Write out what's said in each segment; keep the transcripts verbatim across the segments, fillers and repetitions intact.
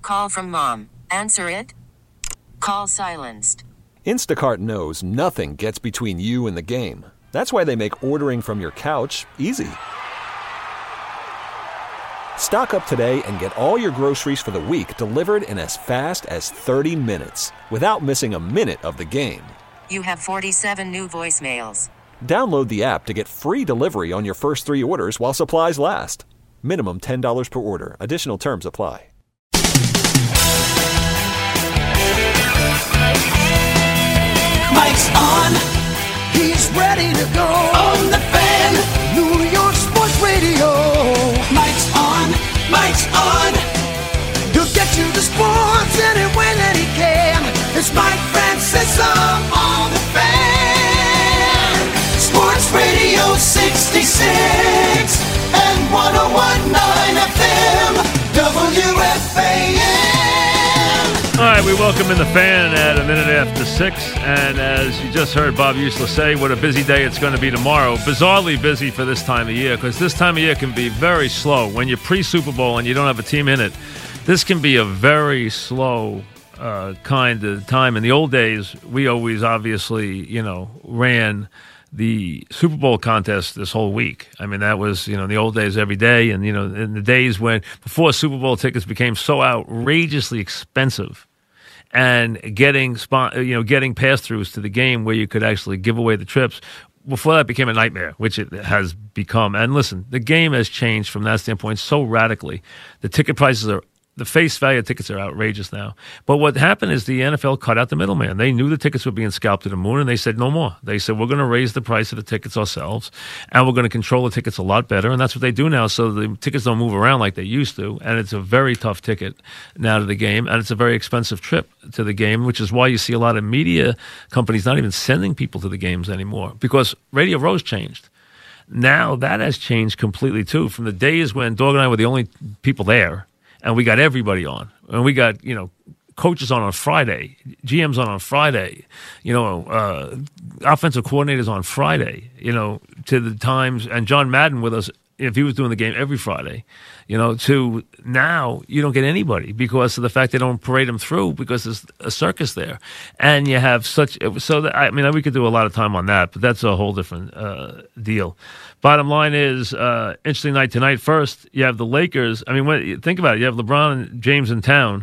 call from mom. Answer it. Call silenced. Instacart knows nothing gets between you and the game. That's why they make ordering from your couch easy. Stock up today and get all your groceries for the week delivered in as fast as thirty minutes without missing a minute of the game. You have forty-seven new voicemails. Download the app to get free delivery on your first three orders while supplies last. Minimum ten dollars per order. Additional terms apply. Mike's on. He's ready to go. On the Fan. New York Sports Radio. Mike's on. Mike's on. He'll get you the sports any way that he can. It's Mike Francesa on the Fan. Sports Radio sixty-six and one oh one point nine F M. W F A N. All right, we welcome in the Fan at a minute after six, and as you just heard Bob Usler say, what a busy day it's going to be tomorrow. Bizarrely busy for this time of year, because this time of year can be very slow. When you're pre-Super Bowl and you don't have a team in it, this can be a very slow uh, kind of time. In the old days, we always obviously, you know, ran the Super Bowl contest this whole week. I mean, that was, you know, in the old days every day, and, you know, in the days when, before Super Bowl tickets became so outrageously expensive, and getting spot, you know, getting pass-throughs to the game where you could actually give away the trips, before that became a nightmare, which it has become. And listen, the game has changed from that standpoint so radically. The ticket prices are, the face value of tickets are outrageous now. But what happened is the N F L cut out the middleman. They knew the tickets were being scalped to the moon, and they said no more. They said, we're going to raise the price of the tickets ourselves, and we're going to control the tickets a lot better. And that's what they do now, so the tickets don't move around like they used to. And it's a very tough ticket now to the game, and it's a very expensive trip to the game, which is why you see a lot of media companies not even sending people to the games anymore, because Radio Row's changed. Now that has changed completely, too. From the days when Dog and I were the only people there, and we got everybody on. And we got, you know, coaches on on Friday, G Ms on on Friday, you know, uh, offensive coordinators on Friday, you know, to the times, and John Madden with us, if he was doing the game every Friday, you know, to now you don't get anybody because of the fact they don't parade them through because there's a circus there. And you have such, so that, I mean, we could do a lot of time on that, but that's a whole different uh, deal. Bottom line is, uh, interesting night tonight. First, you have the Lakers. I mean, when, think about it. You have LeBron and James in town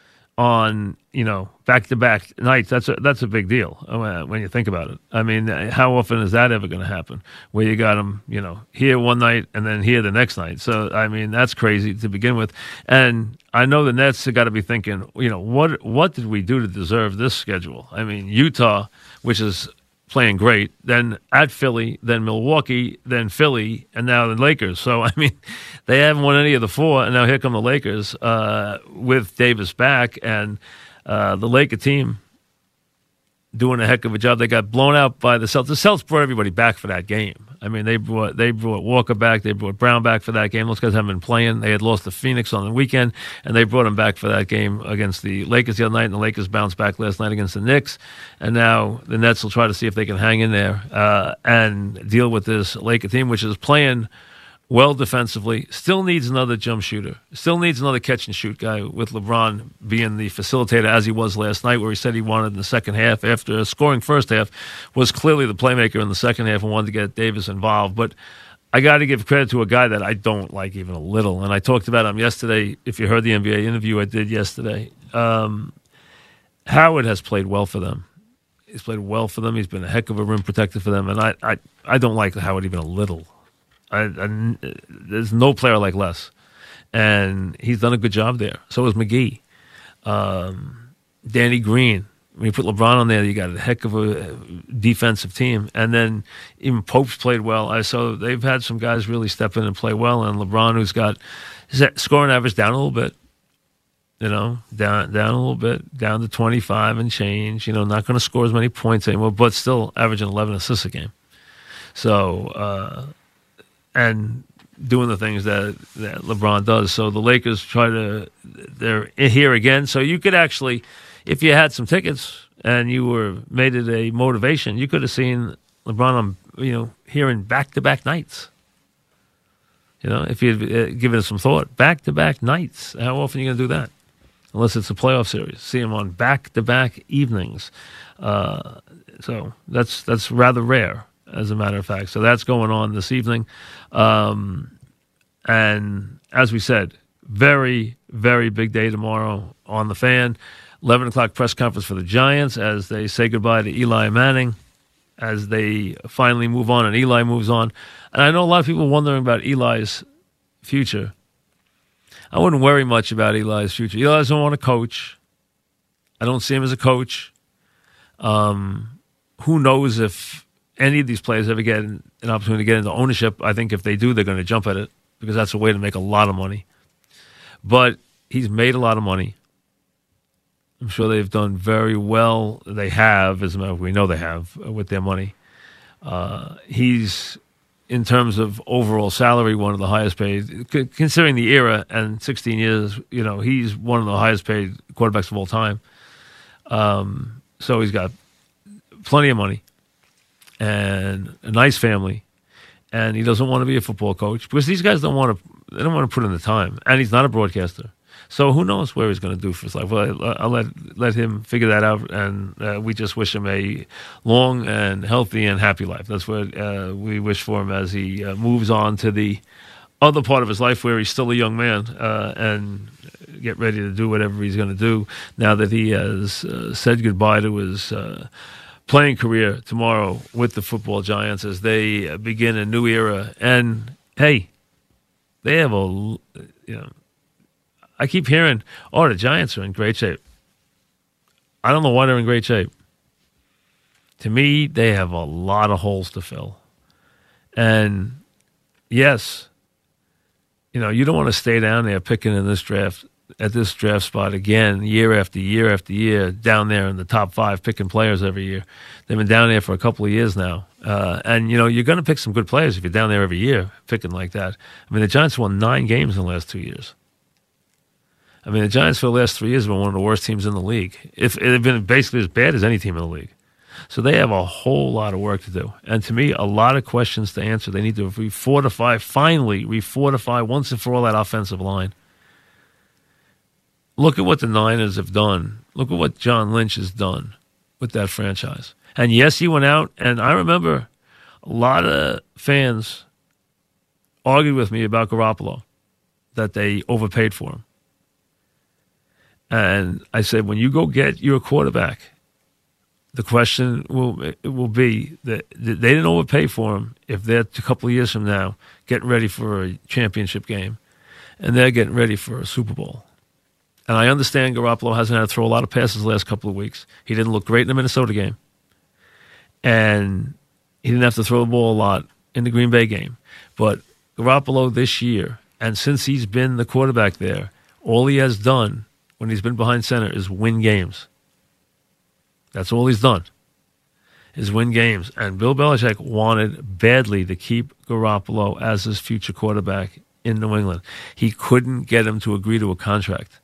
on, you know, back-to-back nights. That's a, that's a big deal when you think about it. I mean, how often is that ever going to happen? Where you got them, you know, here one night and then here the next night. So, I mean, that's crazy to begin with. And I know the Nets have got to be thinking, you know, what what did we do to deserve this schedule? I mean, Utah, which is playing great, then at Philly, then Milwaukee, then Philly, and now the Lakers. So, I mean, they haven't won any of the four, and now here come the Lakers uh, with Davis back, and uh, the Laker team doing a heck of a job. They got blown out by the Celtics. The Celtics brought everybody back for that game. I mean, they brought they brought Walker back, they brought Brown back for that game. Those guys haven't been playing. They had lost to Phoenix on the weekend, and they brought them back for that game against the Lakers the other night, and the Lakers bounced back last night against the Knicks. And now the Nets will try to see if they can hang in there uh, and deal with this Laker team, which is playing well defensively, still needs another jump shooter, still needs another catch-and-shoot guy, with LeBron being the facilitator as he was last night, where he said he wanted in the second half, after scoring first half, was clearly the playmaker in the second half and wanted to get Davis involved. But I got to give credit to a guy that I don't like even a little, and I talked about him yesterday, if you heard the N B A interview I did yesterday. Um, Howard has played well for them. He's played well for them. He's been a heck of a rim protector for them, and I, I, I don't like Howard even a little. I, I, there's no player like Les, and he's done a good job there. So is McGee, um, Danny Green. When you put LeBron on there, you got a heck of a defensive team, and then even Pope's played well. I so they've had some guys really step in and play well, and LeBron, who's got his scoring average down a little bit, you know, down down a little bit, down to twenty-five and change. You know, not going to score as many points anymore, but still averaging eleven assists a game. So. Uh, And doing the things that, that LeBron does. So the Lakers try to, they're here again. So you could actually, if you had some tickets and you were made it a motivation, you could have seen LeBron on, you know, here in back-to-back nights. You know, if you'd uh, given it some thought, back-to-back nights. How often are you going to do that? unless it's a playoff series. See him on back-to-back evenings. Uh, so that's that's rather rare, as a matter of fact. So that's going on this evening. Um, and as we said, very, very big day tomorrow on the Fan. eleven o'clock press conference for the Giants as they say goodbye to Eli Manning, as they finally move on and Eli moves on. And I know a lot of people wondering about Eli's future. I wouldn't worry much about Eli's future. Eli doesn't want to coach. I don't see him as a coach. Um, who knows if any of these players ever get an opportunity to get into ownership. I think if they do, they're going to jump at it because that's a way to make a lot of money. But he's made a lot of money. I'm sure they've done very well. They have, as a matter of fact, we know they have with their money. Uh, he's, in terms of overall salary, one of the highest paid, considering the era and sixteen years. You know, he's one of the highest paid quarterbacks of all time. Um, so he's got plenty of money and a nice family, and he doesn't want to be a football coach because these guys don't want to. They don't want to put in the time, and he's not a broadcaster. So who knows where he's going to do for his life? Well, I'll let let him figure that out, and uh, we just wish him a long and healthy and happy life. That's what uh, we wish for him as he uh, moves on to the other part of his life where he's still a young man uh, and get ready to do whatever he's going to do now that he has uh, said goodbye to his uh, playing career tomorrow with the football Giants as they uh, begin a new era. And, hey, they have a, you know, I keep hearing, oh, the Giants are in great shape. I don't know why they're in great shape. To me, they have a lot of holes to fill. And, yes, you know, you don't want to stay down there picking in this draft, at this draft spot again, year after year after year, down there in the top five, picking players every year. They've been down there for a couple of years now. Uh, and, you know, you're going to pick some good players if you're down there every year, picking like that. I mean, the Giants won nine games in the last two years. I mean, the Giants for the last three years have been one of the worst teams in the league. If they've been basically as bad as any team in the league. So they have a whole lot of work to do. And to me, a lot of questions to answer. They need to refortify, finally refortify once and for all that offensive line. Look at what the Niners have done. Look at what John Lynch has done with that franchise. And yes, he went out, and I remember a lot of fans argued with me about Garoppolo, that they overpaid for him. And I said, when you go get your quarterback, the question will it will be that they didn't overpay for him if they're a couple of years from now getting ready for a championship game and they're getting ready for a Super Bowl. And I understand Garoppolo hasn't had to throw a lot of passes the last couple of weeks. He didn't look great in the Minnesota game. And he didn't have to throw the ball a lot in the Green Bay game. But Garoppolo this year, and since he's been the quarterback there, all he has done when he's been behind center is win games. That's all he's done, is win games. And Bill Belichick wanted badly to keep Garoppolo as his future quarterback in New England. He couldn't get him to agree to a contract.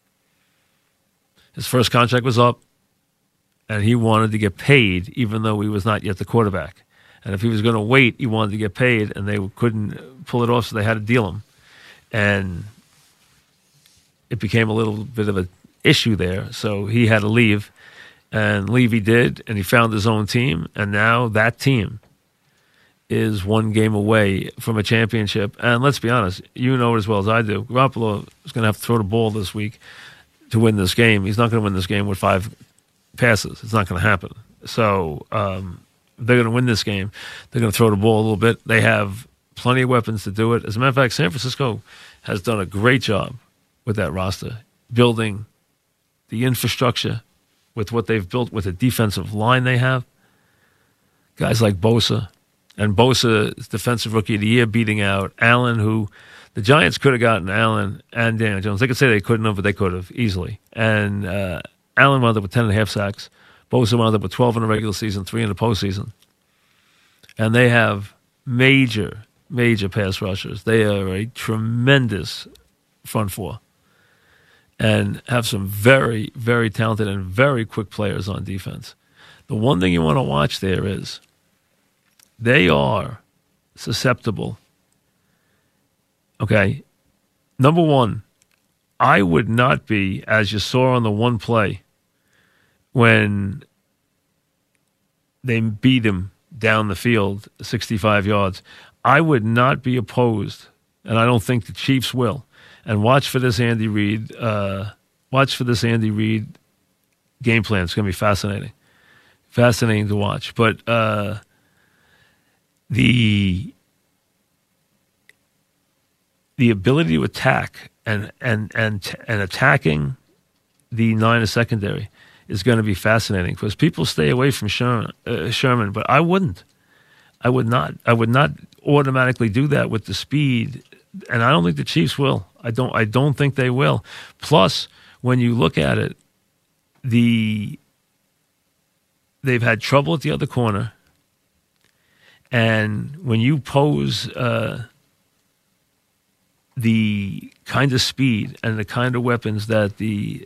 His first contract was up, and he wanted to get paid even though he was not yet the quarterback. And if he was going to wait, he wanted to get paid, and they couldn't pull it off, so they had to deal him. And it became a little bit of an issue there, so he had to leave. And leave he did, and he found his own team, and now that team is one game away from a championship. And let's be honest, you know it as well as I do, Garoppolo is going to have to throw the ball this week to win this game. He's not going to win this game with five passes. It's not going to happen. So um, they're going to win this game. They're going to throw the ball a little bit. They have plenty of weapons to do it. As a matter of fact, San Francisco has done a great job with that roster, building the infrastructure with what they've built with the defensive line they have. Guys like Bosa. And Bosa is Defensive Rookie of the Year, beating out Allen, who the Giants could have gotten Allen and Daniel Jones. They could say they couldn't have, but they could have easily. And uh, Allen wound up with ten and a half sacks. Bosa wound up with twelve in the regular season, three in the postseason. And they have major, major pass rushers. They are a tremendous front four. And have some very, very talented and very quick players on defense. The one thing you want to watch there is they are susceptible. Okay, number one, I would not be, as you saw on the one play, when they beat him down the field, sixty-five yards, I would not be opposed, and I don't think the Chiefs will. And watch for this Andy Reid. Uh, watch for this Andy Reid game plan. It's going to be fascinating, fascinating to watch. But uh, the the ability to attack and and and and attacking the Niners secondary is going to be fascinating because people stay away from Sherman, uh, Sherman, but I wouldn't. I would not. I would not automatically do that with the speed, and I don't think the Chiefs will. I don't. I don't think they will. Plus, when you look at it, the they've had trouble at the other corner, and when you pose uh, the kind of speed and the kind of weapons that the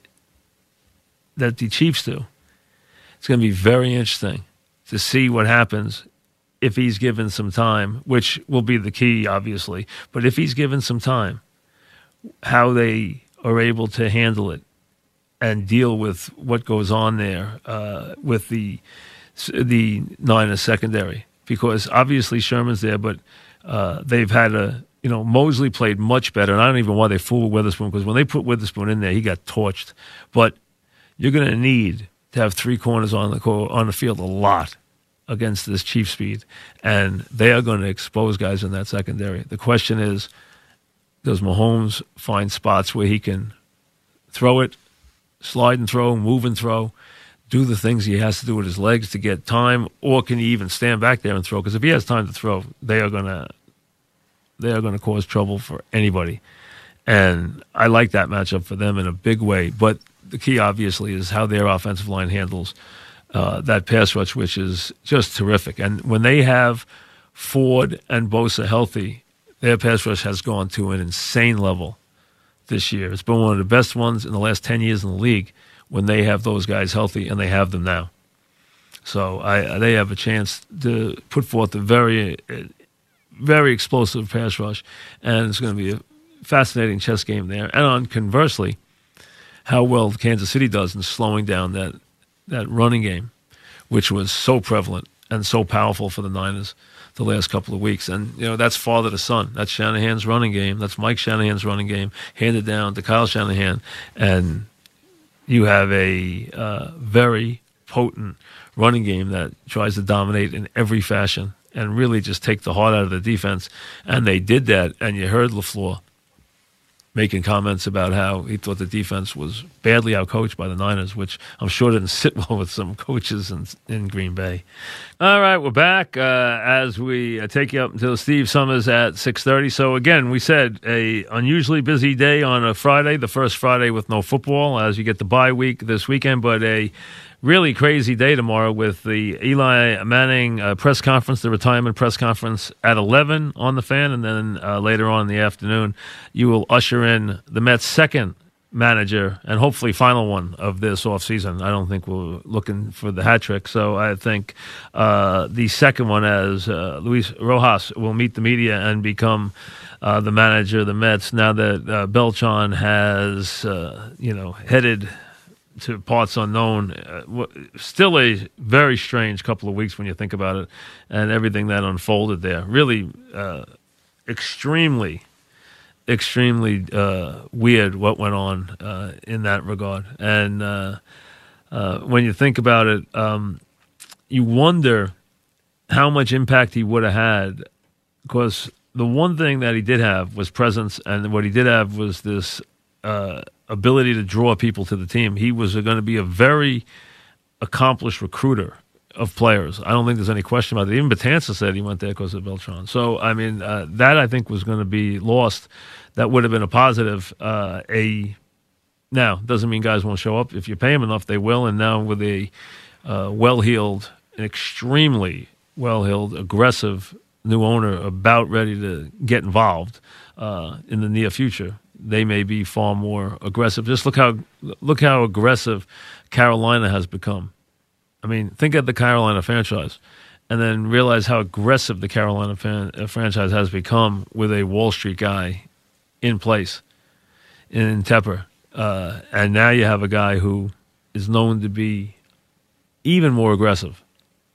that the Chiefs do, it's going to be very interesting to see what happens if he's given some time, which will be the key, obviously. But if he's given some time, how they are able to handle it and deal with what goes on there uh, with the the Niners secondary. Because obviously Sherman's there, but uh, they've had a, you know, Mosley played much better, and I don't even know why they fooled Witherspoon, because when they put Witherspoon in there, he got torched. But you're going to need to have three corners on the on the field a lot against this Chief speed, and they are going to expose guys in that secondary. The question is, does Mahomes find spots where he can throw it, slide and throw, move and throw, do the things he has to do with his legs to get time, or can he even stand back there and throw? Because if he has time to throw, they are going to they are going to cause trouble for anybody. And I like that matchup for them in a big way. But the key, obviously, is how their offensive line handles uh, that pass rush, which is just terrific. And when they have Ford and Bosa healthy, their pass rush has gone to an insane level this year. It's been one of the best ones in the last ten years in the league when they have those guys healthy, and they have them now. So I, they have a chance to put forth a very, very explosive pass rush, and it's going to be a fascinating chess game there. And on conversely, how well Kansas City does in slowing down that that running game, which was so prevalent and so powerful for the Niners the last couple of weeks. And, you know, that's father to son. That's Shanahan's running game. That's Mike Shanahan's running game, handed down to Kyle Shanahan. And you have a uh, very potent running game that tries to dominate in every fashion and really just take the heart out of the defense. And they did that, and you heard LaFleur making comments about how he thought the defense was badly outcoached by the Niners, which I'm sure didn't sit well with some coaches in, in Green Bay. All right, we're back uh, as we uh, take you up until Steve Summers at six thirty. So, again, we said a unusually busy day on a Friday, the first Friday with no football, as you get the bye week this weekend, but a really crazy day tomorrow with the Eli Manning uh, press conference, the retirement press conference at eleven on the Fan, and then uh, later on in the afternoon, you will usher in the Mets' second manager and hopefully final one of this offseason. I don't think we're looking for the hat trick, so I think uh, the second one, as uh, Luis Rojas will meet the media and become uh, the manager of the Mets now that uh, Beltran has, uh, you know, headed to parts unknown. Uh, still a very strange couple of weeks when you think about it, and everything that unfolded there. Really uh, extremely, extremely uh, weird what went on uh, in that regard. And uh, uh, when you think about it, um, you wonder how much impact he would have had, because the one thing that he did have was presence, and what he did have was this uh, ability to draw people to the team. He was going to be a very accomplished recruiter of players. I don't think there's any question about it. Even Betances said he went there because of Beltran. So, I mean, uh, that I think was going to be lost. That would have been a positive. Uh, a Now, doesn't mean guys won't show up. If you pay them enough, they will. And now with a uh, well-heeled, an extremely well-heeled, aggressive new owner about ready to get involved uh, in the near future, they may be far more aggressive. Just look how look how aggressive Carolina has become. I mean, think of the Carolina franchise, and then realize how aggressive the Carolina fan, uh, franchise has become with a Wall Street guy in place. in Tepper. Uh, and now you have a guy who is known to be even more aggressive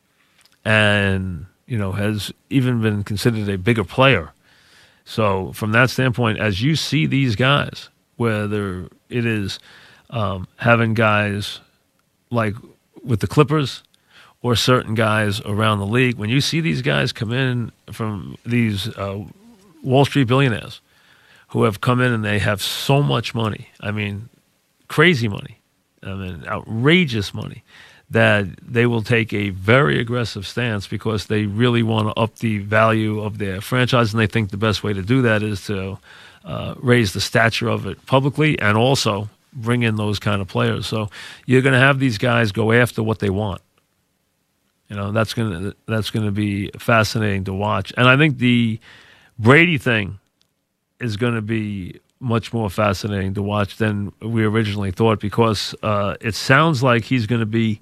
and, you know, has even been considered a bigger player. So from that standpoint, as you see these guys, whether it is um, having guys like with the Clippers or certain guys around the league, when you see these guys come in from these uh, Wall Street billionaires who have come in and they have so much money, I mean, crazy money, I mean, outrageous money, that they will take a very aggressive stance because they really want to up the value of their franchise, and they think the best way to do that is to uh, raise the stature of it publicly and also bring in those kind of players. So you're going to have these guys go after what they want. You know, that's going to that's going to be fascinating to watch. And I think the Brady thing is going to be much more fascinating to watch than we originally thought, because uh, it sounds like he's going to be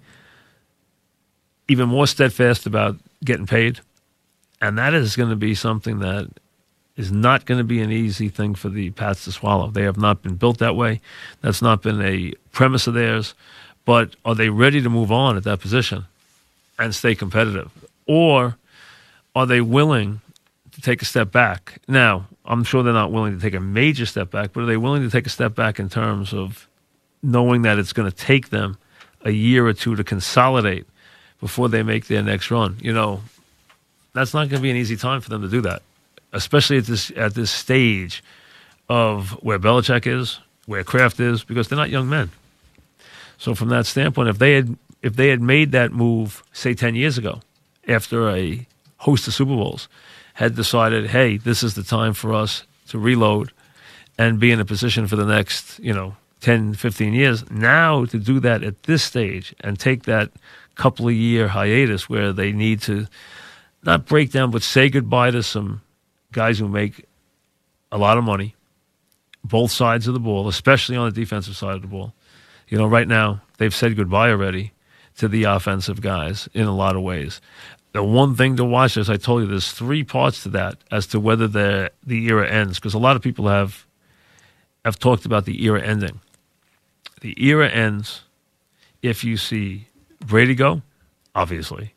even more steadfast about getting paid. And that is going to be something that is not going to be an easy thing for the Pats to swallow. They have not been built that way. That's not been a premise of theirs. But are they ready to move on at that position and stay competitive? Or are they willing to take a step back? Now, I'm sure they're not willing to take a major step back, but are they willing to take a step back in terms of knowing that it's going to take them a year or two to consolidate before they make their next run? You know, that's not going to be an easy time for them to do that, especially at this at this stage of where Belichick is, where Kraft is, because they're not young men. So from that standpoint, if they had if they had made that move, say ten years ago, after a host of Super Bowls, had decided, hey, this is the time for us to reload and be in a position for the next, you know, ten, fifteen years, now to do that at this stage and take that couple of year hiatus where they need to not break down, but say goodbye to some guys who make a lot of money, both sides of the ball, especially on the defensive side of the ball. You know, right now, they've said goodbye already to the offensive guys in a lot of ways. The one thing to watch, as I told you, there's three parts to that as to whether the the era ends, because a lot of people have have talked about the era ending. The era ends if you see Brady go, obviously.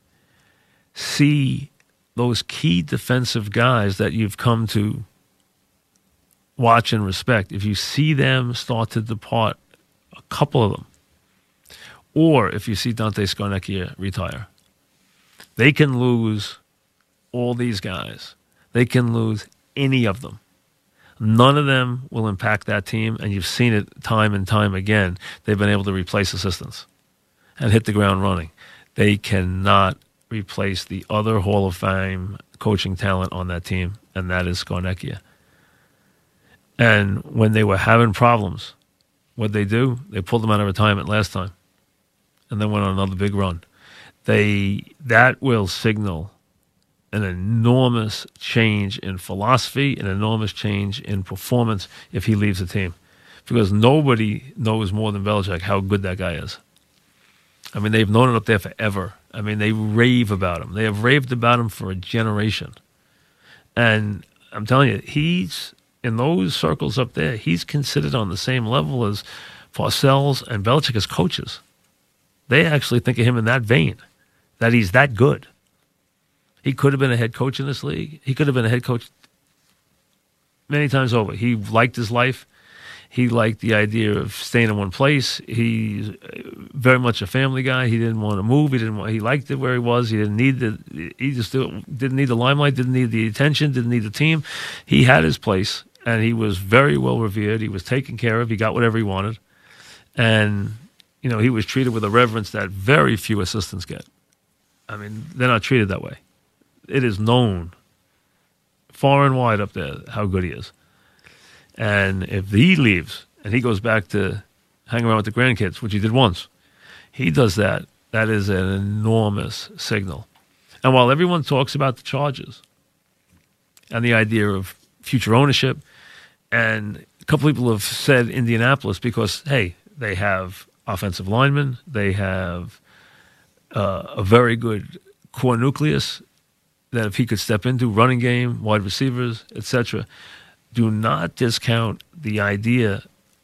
See those key defensive guys that you've come to watch and respect. If you see them start to depart, a couple of them, or if you see Dante Scarnecchia retire, they can lose all these guys. They can lose any of them. None of them will impact that team, and you've seen it time and time again. They've been able to replace assistants and hit the ground running. They cannot replace the other Hall of Fame coaching talent on that team, and that is Scarnecchia. And when they were having problems, what'd they do? They pulled them out of retirement last time and then went on another big run. They that will signal an enormous change in philosophy, an enormous change in performance if he leaves the team. Because nobody knows more than Belichick how good that guy is. I mean, they've known it up there forever. I mean, they rave about him. They have raved about him for a generation. And I'm telling you, he's, in those circles up there, he's considered on the same level as Parcells and Belichick as coaches. They actually think of him in that vein, that he's that good. He could have been a head coach in this league. He could have been a head coach many times over. He liked his life. He liked the idea of staying in one place. He's very much a family guy. He didn't want to move. He didn't want, he liked it where he was. He didn't need the, he just didn't need the limelight, didn't need the attention, didn't need the team. He had his place, and he was very well revered. He was taken care of. He got whatever he wanted. And, you know, he was treated with a reverence that very few assistants get. I mean, they're not treated that way. It is known far and wide up there how good he is. And if he leaves and he goes back to hang around with the grandkids, which he did once, he does that, that is an enormous signal. And while everyone talks about the Chargers and the idea of future ownership, and a couple people have said Indianapolis because, hey, they have offensive linemen, they have uh, a very good core nucleus that if he could step into, running game, wide receivers, et cetera. Do not discount the idea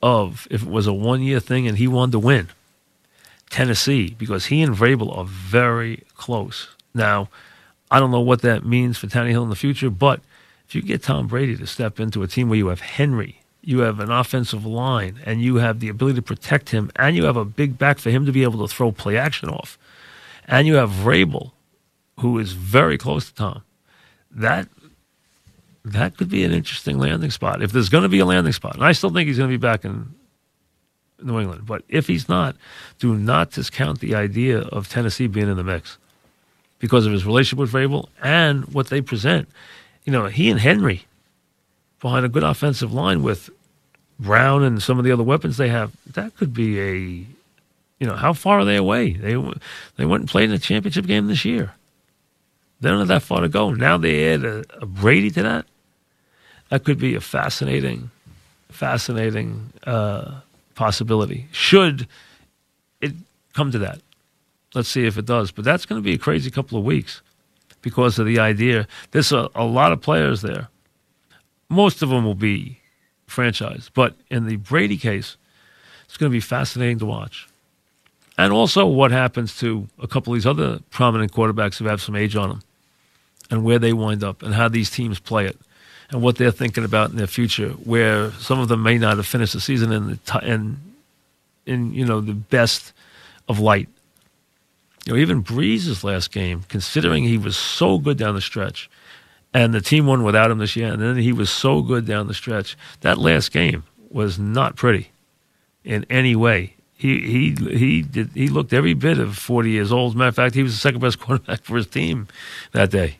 of if it was a one-year thing and he wanted to win, Tennessee, because he and Vrabel are very close. Now, I don't know what that means for Tannehill in the future, but if you get Tom Brady to step into a team where you have Henry, you have an offensive line, and you have the ability to protect him, and you have a big back for him to be able to throw play action off, and you have Vrabel, who is very close to Tom, that that could be an interesting landing spot. If there's going to be a landing spot, and I still think he's going to be back in New England, but if he's not, do not discount the idea of Tennessee being in the mix because of his relationship with Vrabel and what they present. You know, he and Henry behind a good offensive line with Brown and some of the other weapons they have, that could be a, you know, how far are they away? They they went and played in a championship game this year. They don't have that far to go. Now they add a, a Brady to that. That could be a fascinating, fascinating uh, possibility. Should it come to that? Let's see if it does. But that's going to be a crazy couple of weeks because of the idea. There's a, a lot of players there. Most of them will be franchised. But in the Brady case, it's going to be fascinating to watch. And also what happens to a couple of these other prominent quarterbacks who have some age on them and where they wind up and how these teams play it and what they're thinking about in their future, where some of them may not have finished the season in, the t- in, in you know, the best of light. You know, even Breeze's last game, considering he was so good down the stretch, and the team won without him this year, and then he was so good down the stretch, that last game was not pretty in any way. He he he did he looked every bit of forty years old. As a matter of fact, he was the second best quarterback for his team that day.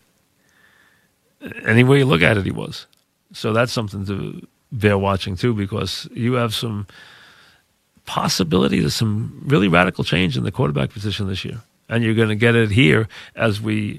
Any way you look at it, he was. So that's something to bear watching too, because you have some possibility of some really radical change in the quarterback position this year, and you're going to get it here as we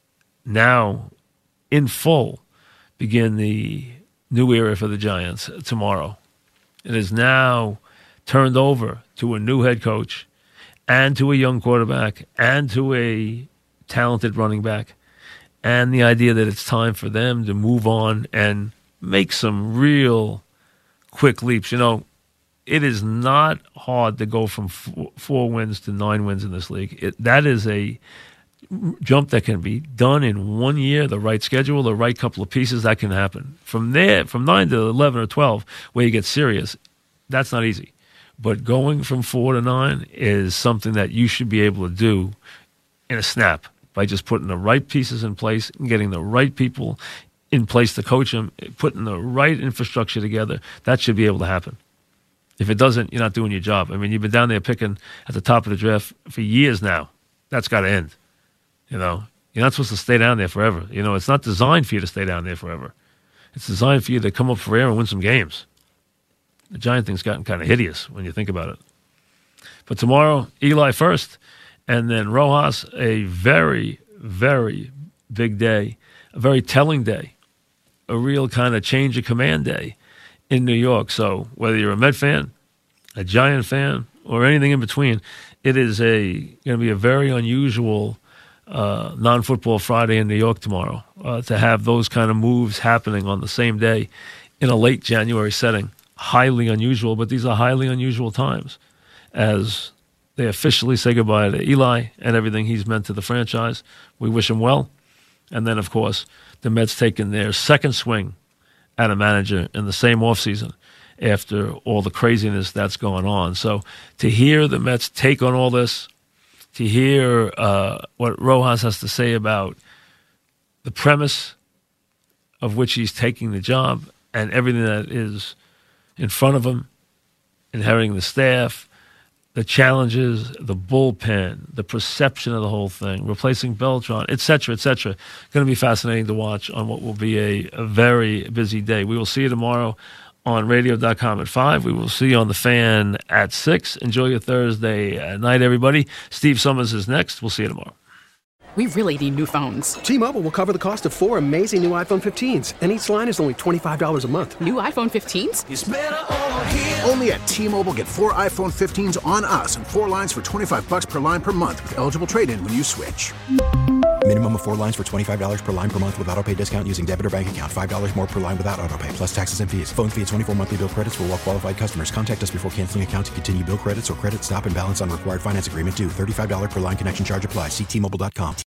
now, in full, begin the new era for the Giants tomorrow. It is now turned over to a new head coach and to a young quarterback and to a talented running back, and the idea that it's time for them to move on and make some real quick leaps. You know, it is not hard to go from four, four wins to nine wins in this league. It, that is a jump that can be done in one year, the right schedule, the right couple of pieces, that can happen. From there, from nine to eleven or twelve, where you get serious, that's not easy. But going from four to nine is something that you should be able to do in a snap by just putting the right pieces in place and getting the right people in place to coach them, putting the right infrastructure together. That should be able to happen. If it doesn't, you're not doing your job. I mean, you've been down there picking at the top of the draft for years now. That's got to end. You know, you're not supposed to stay down there forever. You know, it's not designed for you to stay down there forever. It's designed for you to come up for air and win some games. The Giant thing's gotten kind of hideous when you think about it. But tomorrow, Eli first, and then Rojas, a very, very big day, a very telling day, a real kind of change of command day in New York. So whether you're a Met fan, a Giant fan, or anything in between, it is a going to be a very unusual uh, non-football Friday in New York tomorrow uh, to have those kind of moves happening on the same day in a late January setting. Highly unusual, but these are highly unusual times as they officially say goodbye to Eli and everything he's meant to the franchise. We wish him well. And then, of course, the Mets taking their second swing at a manager in the same offseason after all the craziness that's going on. So to hear the Mets take on all this, to hear uh, what Rojas has to say about the premise of which he's taking the job and everything that is in front of him, inheriting the staff, the challenges, the bullpen, the perception of the whole thing, replacing Beltran, et cetera, et cetera. Going to be fascinating to watch on what will be a, a very busy day. We will see you tomorrow on radio dot com at five. We will see you on The Fan at six. Enjoy your Thursday night, everybody. Steve Summers is next. We'll see you tomorrow. We really need new phones. T-Mobile will cover the cost of four amazing new iPhone fifteens, and each line is only twenty-five dollars a month. New iPhone fifteens? It's better over here. Only at T-Mobile, get four iPhone fifteens on us and four lines for twenty-five dollars per line per month with eligible trade-in when you switch. Minimum of four lines for twenty-five dollars per line per month with autopay discount using debit or bank account. five dollars more per line without autopay, plus taxes and fees. Phone fee at twenty-four monthly bill credits for well qualified customers. Contact us before canceling account to continue bill credits or credit stop and balance on required finance agreement due. thirty-five dollars per line connection charge applies. See T Mobile dot com.